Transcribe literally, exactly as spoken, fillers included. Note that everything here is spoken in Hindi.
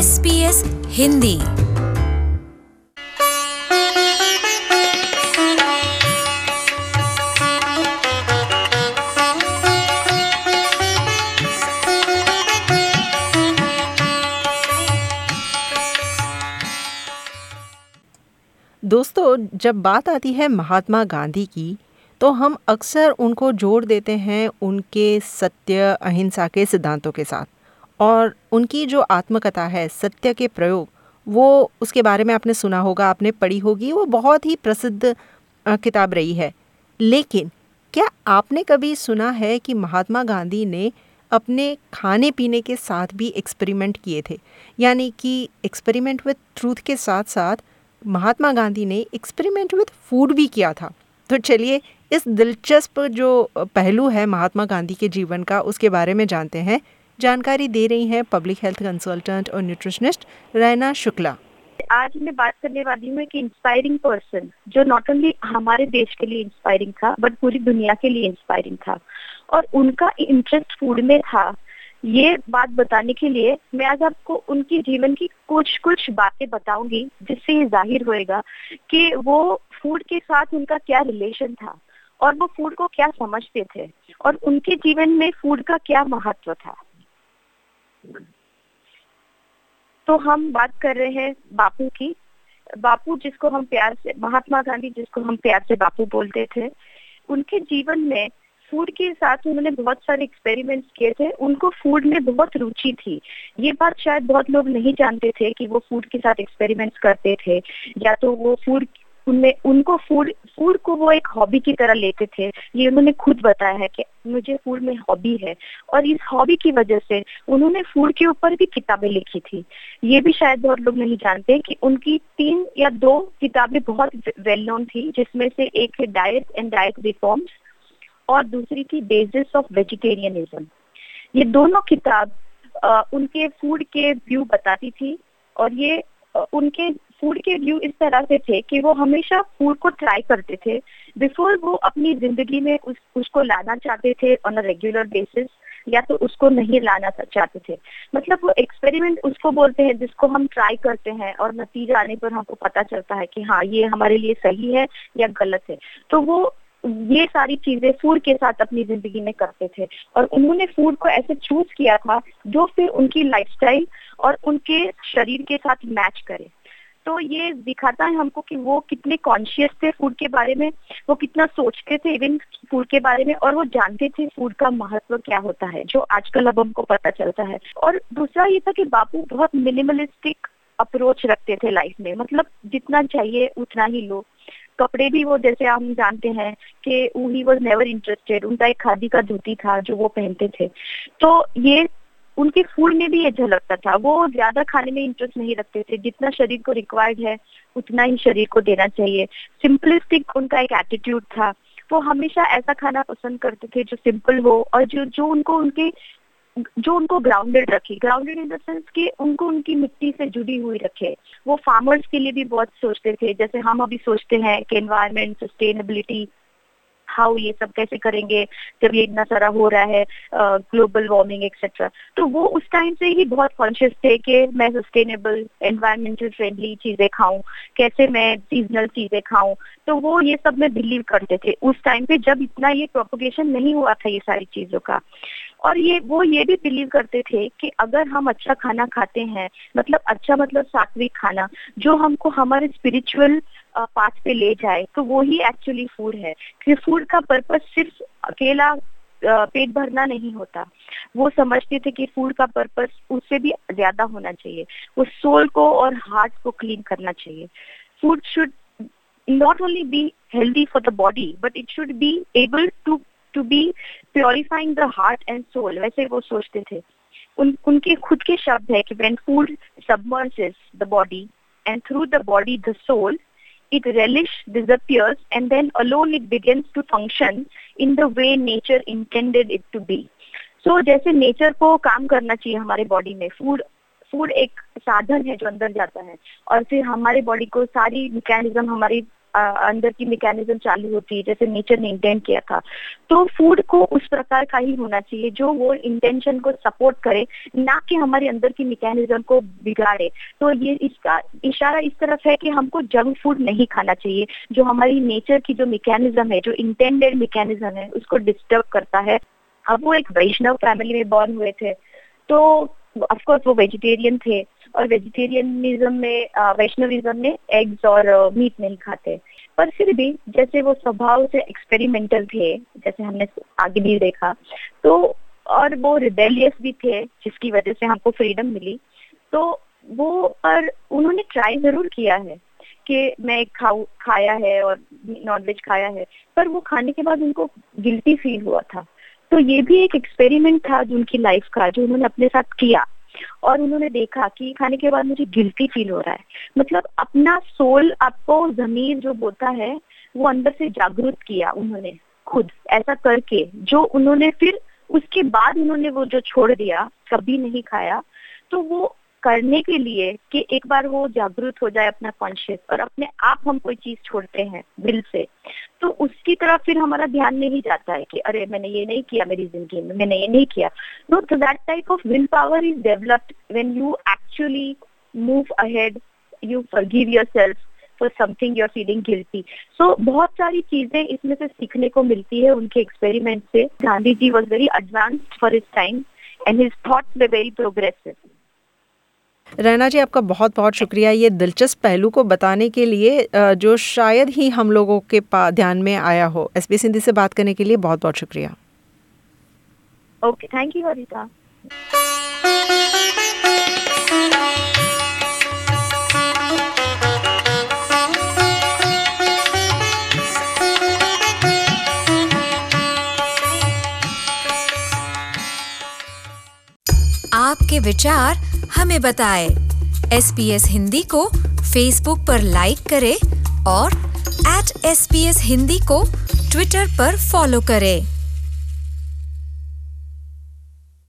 S B S Hindi. दोस्तों, जब बात आती है महात्मा गांधी की तो हम अक्सर उनको जोड़ देते हैं उनके सत्य अहिंसा के सिद्धांतों के साथ। और उनकी जो आत्मकथा है सत्य के प्रयोग, वो उसके बारे में आपने सुना होगा, आपने पढ़ी होगी, वो बहुत ही प्रसिद्ध अ, किताब रही है। लेकिन क्या आपने कभी सुना है कि महात्मा गांधी ने अपने खाने पीने के साथ भी एक्सपेरिमेंट किए थे? यानी कि एक्सपेरिमेंट विद ट्रूथ के साथ साथ महात्मा गांधी ने एक्सपेरिमेंट विद फूड भी किया था। तो चलिए इस दिलचस्प जो पहलू है महात्मा गांधी के जीवन का, उसके बारे में जानते हैं। जानकारी दे रही हैं पब्लिक हेल्थ कंसल्टेंट और न्यूट्रिशनिस्ट रैना शुक्ला। आज मैं बात करने वाली हूँ एक इंस्पायरिंग पर्सन जो नॉट ओनली हमारे देश के लिए इंस्पायरिंग था बट पूरी दुनिया के लिए इंस्पायरिंग था, और उनका इंटरेस्ट फूड में था। ये बात बताने के लिए मैं आज आपको उनकी जीवन की कुछ कुछ बातें बताऊंगी, जिससे ये जाहिर होएगा कि वो फूड के साथ उनका क्या रिलेशन था और वो फूड को क्या समझते थे और उनके जीवन में फूड का क्या महत्व था। तो हम बात कर रहे हैं बापू की। बापू जिसको हम प्यार से, महात्मा गांधी जिसको हम प्यार से बापू बोलते थे, उनके जीवन में फूड के साथ उन्होंने बहुत सारे एक्सपेरिमेंट्स किए थे। उनको फूड में बहुत रुचि थी। ये बात शायद बहुत लोग नहीं जानते थे कि वो फूड के साथ एक्सपेरिमेंट्स करते थे, या तो वो फूड उनमें उनको फूड फूड को वो एक हॉबी की तरह लेते थे। ये उन्होंने खुद बताया है कि मुझे फूड में हॉबी है, और इस हॉबी की वजह से उन्होंने फूड के ऊपर भी किताबें लिखी थी। ये भी शायद बहुत लोग नहीं जानते कि उनकी तीन या दो किताबें बहुत वेल नोन थी, जिसमें से एक है डाइट एंड डाइट रिफॉर्म्स और दूसरी थी बेसिस ऑफ वेजिटेरियनिज्म। ये दोनों किताब आ, उनके फूड के व्यू बताती थी, और ये आ, उनके फूड के व्यू इस तरह से थे कि वो हमेशा फूड को ट्राई करते थे बिफोर वो अपनी जिंदगी में उस उसको लाना चाहते थे ऑन अ रेगुलर बेसिस, या तो उसको नहीं लाना चाहते थे। मतलब वो एक्सपेरिमेंट उसको बोलते हैं जिसको हम ट्राई करते हैं और नतीजा आने पर हमको पता चलता है कि हाँ ये हमारे लिए सही है या गलत है। तो वो ये सारी चीजें फूड के साथ अपनी जिंदगी में करते थे, और उन्होंने फूड को ऐसे चूज किया था जो फिर उनकी लाइफस्टाइल और उनके शरीर के साथ मैच करे। तो ये दिखाता है हमको कि वो कितने कॉन्शियस थे फूड के बारे में, वो कितना सोचते थे इवन फूड के बारे में, और वो जानते थे फूड का महत्व क्या होता है, जो आजकल अब हमको पता चलता है। और दूसरा ये था कि बापू बहुत मिनिमलिस्टिक अप्रोच रखते थे लाइफ में। मतलब जितना चाहिए उतना ही लो। कपड़े भी वो, जैसे हम जानते हैं कि ही वाज नेवर इंटरेस्टेड, उनका एक खादी का धोती था जो वो पहनते थे। तो ये उनके फूड में भी ये झलकता था। वो ज्यादा खाने में इंटरेस्ट नहीं रखते थे, जितना शरीर को रिक्वायर्ड है उतना ही शरीर को देना चाहिए। सिंपलिस्टिक उनका एक एटीट्यूड था। वो हमेशा ऐसा खाना पसंद करते थे जो सिंपल हो और जो जो उनको उनके जो उनको ग्राउंडेड रखे। ग्राउंडेड इन द सेंस कि उनको उनकी मिट्टी से जुड़ी हुई रखे। वो फार्मर्स के लिए भी बहुत सोचते थे, जैसे हम अभी सोचते हैं कि एनवायरमेंट, सस्टेनेबिलिटी, हाउ ये सब कैसे करेंगे जब ये इतना सारा हो रहा है, ग्लोबल वार्मिंग एक्सेट्रा। तो वो उस टाइम से ही बहुत कॉन्शियस थे कि मैं सस्टेनेबल, एनवायरमेंटल फ्रेंडली चीजें खाऊं, कैसे मैं सीजनल चीजें खाऊं। तो वो ये सब में बिलीव करते थे उस टाइम पे, जब इतना ये प्रोपोगेशन नहीं हुआ था ये सारी चीजों का। और ये वो ये भी बिलीव करते थे कि अगर हम अच्छा खाना खाते हैं, मतलब अच्छा मतलब सात्विक खाना जो हमको हमारे स्पिरिचुअल पाथ पे ले जाए, तो वो ही एक्चुअली फूड है। कि फूड का पर्पस सिर्फ अकेला पेट भरना नहीं होता। वो समझते थे कि फूड का पर्पस उससे भी ज्यादा होना चाहिए। वो सोल को और हार्ट को क्लीन करना चाहिए। Food should not only be healthy for the body but it should be able to to be purifying the heart and soul। वैसे वो सोचते थे। उन उनके खुद के शब्द है कि when food submerges the body and through the body the soul, it relish disappears and then alone it begins to function in the way nature intended it to be। so जैसे नेचर को काम करना चाहिए हमारे बॉडी में, फूड फूड एक साधन है जो अंदर जाता है, और फिर हमारे बॉडी को सारी मैकेनिज्म हमारी अंदर की मैकेनिज्म चालू होती है जैसे नेचर ने इंटेंट किया था। तो फूड को उस प्रकार का ही होना चाहिए जो वो इंटेंशन को सपोर्ट करे, ना कि हमारे अंदर की मैकेनिज्म को बिगाड़े। तो ये इसका इशारा इस तरफ है कि हमको जंक फूड नहीं खाना चाहिए जो हमारी नेचर की जो मैकेनिज्म है, जो इंटेंडेड मैकेनिज्म है, उसको डिस्टर्ब करता है। अब वो एक वैष्णव फैमिली में बॉर्न हुए थे, तो ऑफ कोर्स वो वेजिटेरियन थे, और वेजिटेरियनिज्म में, वैष्णविज्म में एग्स और मीट नहीं खाते। पर फिर भी जैसे वो स्वभाव से एक्सपेरिमेंटल थे, जैसे हमने आगे भी देखा, तो और वो रिबेलियस भी थे जिसकी वजह से हमको फ्रीडम मिली। तो वो पर उन्होंने ट्राई जरूर किया है कि मैं खाऊ खाया है और नॉनवेज खाया है, पर वो खाने के बाद उनको गिल्टी फील हुआ था। तो ये भी एक एक्सपेरिमेंट था जो उनकी लाइफ का, जो उन्होंने अपने साथ किया, और उन्होंने देखा कि खाने के बाद मुझे गिल्टी फील हो रहा है। मतलब अपना सोल, आपको ज़मीर जो बोलता है, वो अंदर से जागरूक किया उन्होंने खुद ऐसा करके, जो उन्होंने फिर उसके बाद उन्होंने वो जो छोड़ दिया, कभी नहीं खाया। तो वो करने के लिए कि एक बार वो जागरूक हो जाए अपना कॉन्शियस, और अपने आप हम कोई चीज छोड़ते हैं दिल से, तो उसकी तरफ फिर हमारा ध्यान नहीं जाता है कि अरे मैंने ये नहीं किया मेरी जिंदगी में, मैंने ये नहीं किया। नो, तो that type of will power is developed when you actually move ahead, you forgive yourself for something you are feeling guilty. So बहुत सारी चीजें इसमें से सीखने को मिलती है उनके एक्सपेरिमेंट से। Gandhi ji was very advanced for his time and his thoughts were very progressive. Raina ji, आपका बहुत बहुत शुक्रिया ये दिलचस्प पहलू को बताने के लिए, जो शायद ही हम लोगों के पास ध्यान में आया हो। एसबीएस हिंदी से बात करने के लिए बहुत बहुत शुक्रिया। Okay, thank you Harita. आपके विचार हमें बताएं। एसबीएस हिंदी को फेसबुक पर लाइक करें और एट एसबीएस हिंदी को ट्विटर पर फॉलो करें।